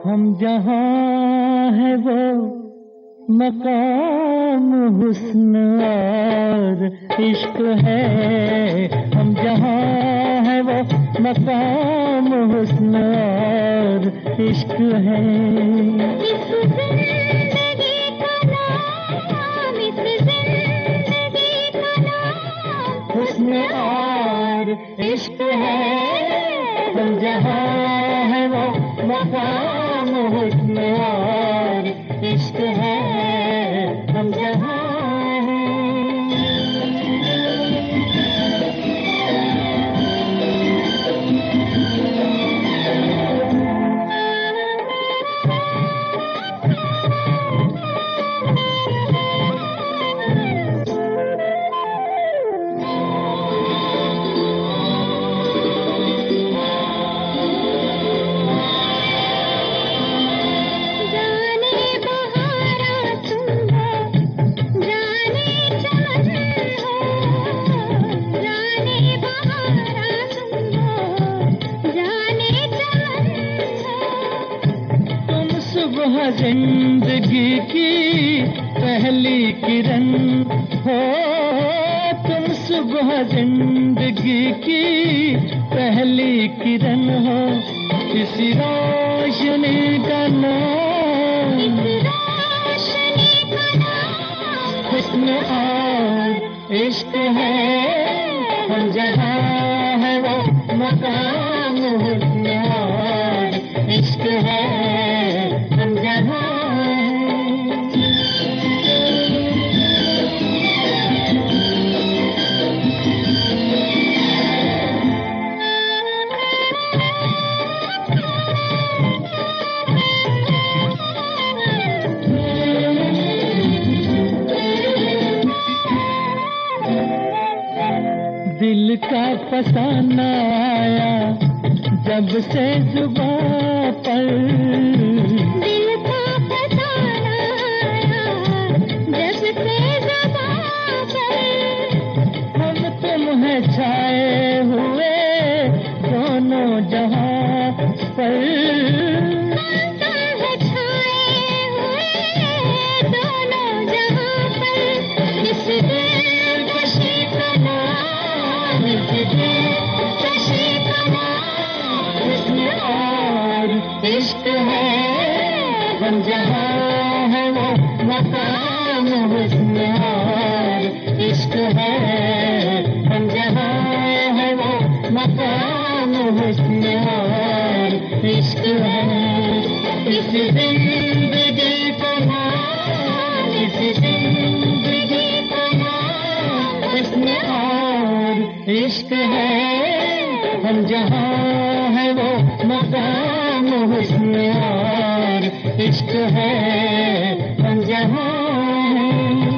हम जहाँ है वो मकाम हुस्न और इश्क है। हम जहाँ है वो मकाम हुस्न और इश्क है। इस जिंदगी का नाम, इस जिंदगी का नाम हुस्न और इश्क है। हम जहाँ है वो मकाम हुस्न और इश्क है। हम जहाँ जिंदगी की पहली किरण हो। तुम सुबह जिंदगी की पहली किरण हो। इसी रोशनी का नाम, हुस्न और इश्क है। हम जहाँ है वो मकाम हुस्न और इश्क है। हम जहाँ दिल का फसाना आया जब से जुबां पर। दिल का फसाना आया जब से जुबां पर। हम तुम हैं छाए हुए दोनों जहां पर। इश्क है। हम जहाँ है वो मकाम हुस्न और इश्क है। हम जहाँ है वो मकाम हुस्न और इश्क है। इस जिंदगी का नाम, इस जिंदगी का नाम हुस्न और इश्क है। हम जहाँ है वो मकाम हुस्न और इश्क है। हम जहाँ